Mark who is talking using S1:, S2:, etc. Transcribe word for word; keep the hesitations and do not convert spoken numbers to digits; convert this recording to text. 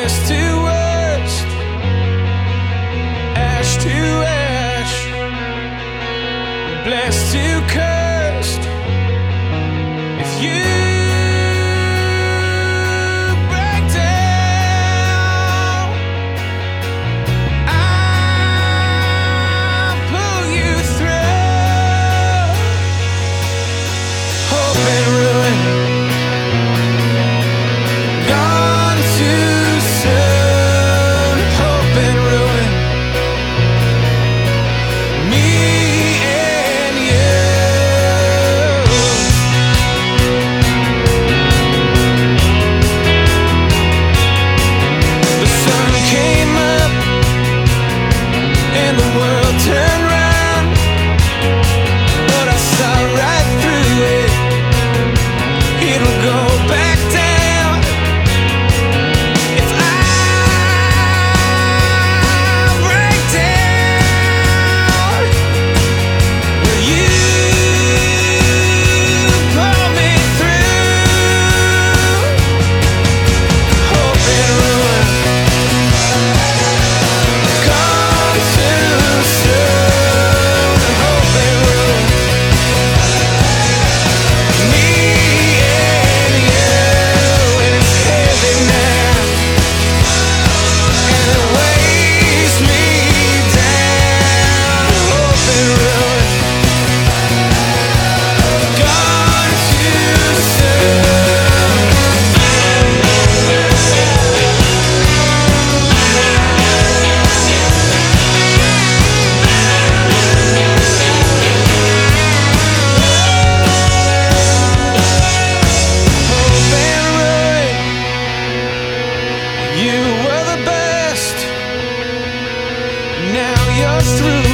S1: Best to worst, ash to ash, blessed to cursed. If you break down, I'll pull you through. Hope and ruin, gone too soon. Hope and ruin, me and you. The sun came up and the world turned round, but I saw right through it. It'll go back down if I break down. Will you pull me through? Hope and ruin, gone too soon. Hope and ruin, me and you. And it's heavy now, and it weighs me down. Hope and ruin, gone too soon. Hope and ruin, you were the best. Now you're through.